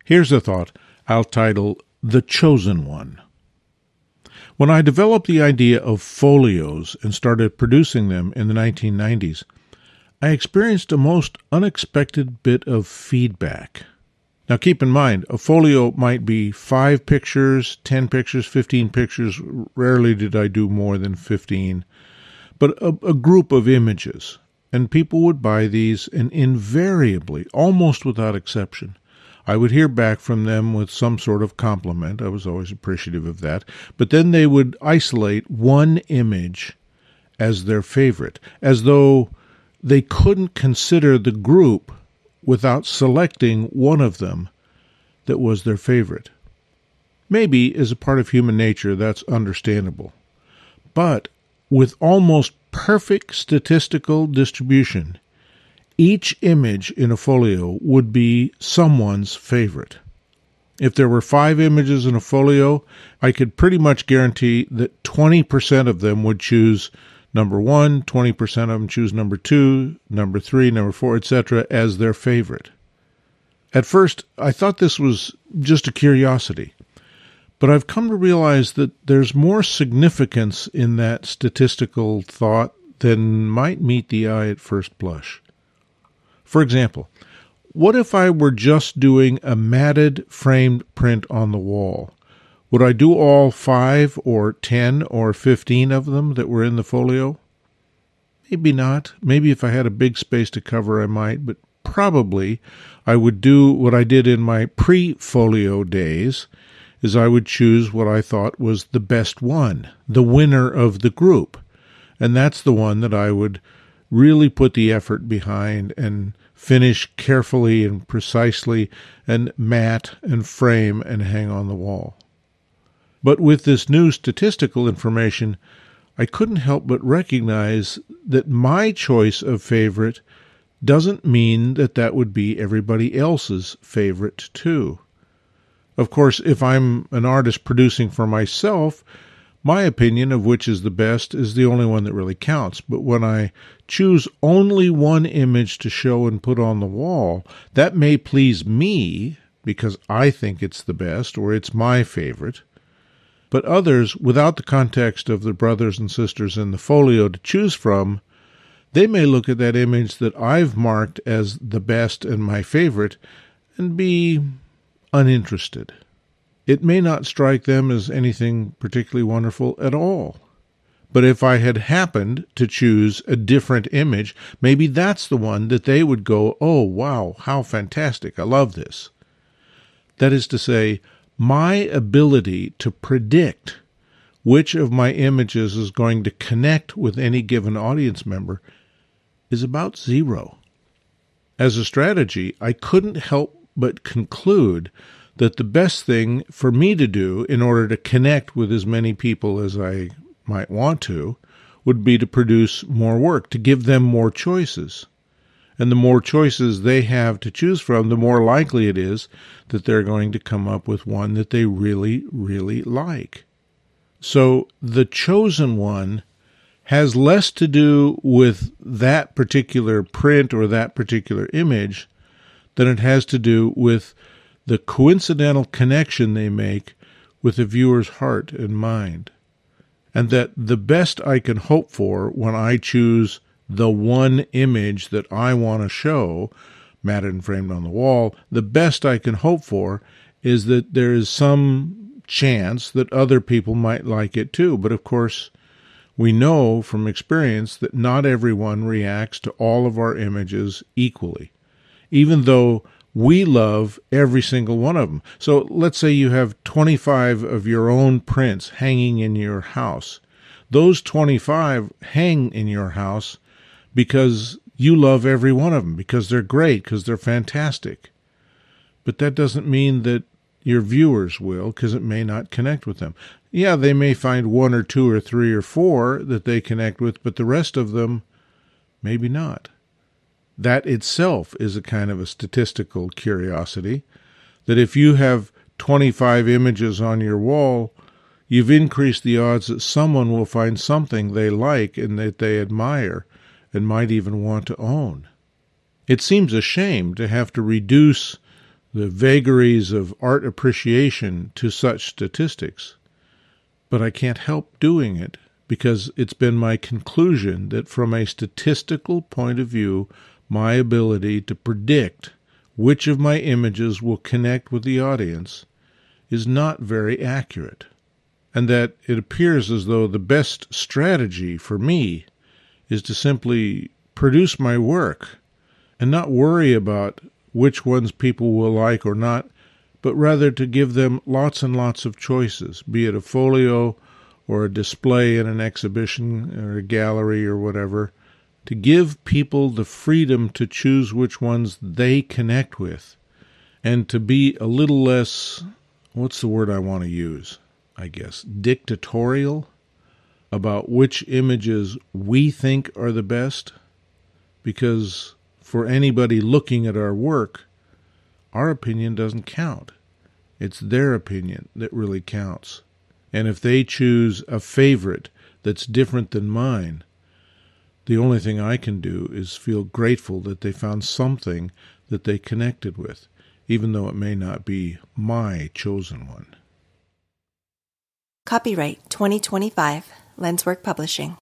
Here's a thought I'll title The Chosen One. When I developed the idea of folios and started producing them in the 1990s, I experienced a most unexpected bit of feedback. Now keep in mind, a folio might be 5 pictures, 10 pictures, 15 pictures. Rarely did I do more than 15. But a group of images. And people would buy these, and invariably, almost without exception, I would hear back from them with some sort of compliment. I was always appreciative of that. But then they would isolate one image as their favorite, as though they couldn't consider the group without selecting one of them that was their favorite. Maybe, as a part of human nature, that's understandable. But with almost perfect statistical distribution, each image in a folio would be someone's favorite. If there were 5 images in a folio, I could pretty much guarantee that 20% of them would choose number 1, 20% of them choose number 2, number 3, number 4, etc. as their favorite. At first, I thought this was just a curiosity, but I've come to realize that there's more significance in that statistical thought than might meet the eye at first blush. For example, what if I were just doing a matted framed print on the wall? Would I do all 5 or 10 or 15 of them that were in the folio? Maybe not. Maybe if I had a big space to cover, I might, but probably I would do what I did in my pre-folio days, is I would choose what I thought was the best one, the winner of the group. And that's the one that I would really put the effort behind and finish carefully and precisely and mat and frame and hang on the wall. But with this new statistical information, I couldn't help but recognize that my choice of favorite doesn't mean that that would be everybody else's favorite too. Of course, if I'm an artist producing for myself, my opinion of which is the best is the only one that really counts. But when I choose only one image to show and put on the wall, that may please me because I think it's the best or it's my favorite. But others, without the context of the brothers and sisters in the folio to choose from, they may look at that image that I've marked as the best and my favorite and be uninterested. It may not strike them as anything particularly wonderful at all. But if I had happened to choose a different image, maybe that's the one that they would go, "Oh, wow, how fantastic, I love this." That is to say, my ability to predict which of my images is going to connect with any given audience member is about 0. As a strategy, I couldn't help but conclude that the best thing for me to do in order to connect with as many people as I might want to would be to produce more work, to give them more choices. And the more choices they have to choose from, the more likely it is that they're going to come up with one that they really, really like. So the chosen one has less to do with that particular print or that particular image than it has to do with the coincidental connection they make with the viewer's heart and mind. And that the best I can hope for when I choose the one image that I want to show, matted and framed on the wall, the best I can hope for is that there is some chance that other people might like it too. But of course, we know from experience that not everyone reacts to all of our images equally, even though we love every single one of them. So let's say you have 25 of your own prints hanging in your house. Those 25 hang in your house because you love every one of them, because they're great, because they're fantastic. But that doesn't mean that your viewers will, because it may not connect with them. Yeah, they may find 1 or 2 or 3 or 4 that they connect with, but the rest of them, maybe not. That itself is a kind of a statistical curiosity, that if you have 25 images on your wall, you've increased the odds that someone will find something they like and that they admire and might even want to own. It seems a shame to have to reduce the vagaries of art appreciation to such statistics, but I can't help doing it because it's been my conclusion that from a statistical point of view, my ability to predict which of my images will connect with the audience is not very accurate, and that it appears as though the best strategy for me is to simply produce my work and not worry about which ones people will like or not, but rather to give them lots and lots of choices, be it a folio or a display in an exhibition or a gallery or whatever, to give people the freedom to choose which ones they connect with, and to be a little less, what's the word I want to use? I guess, dictatorial about which images we think are the best, because for anybody looking at our work, our opinion doesn't count. It's their opinion that really counts. And if they choose a favorite that's different than mine, the only thing I can do is feel grateful that they found something that they connected with, even though it may not be my chosen one. Copyright 2025, Lenswork Publishing.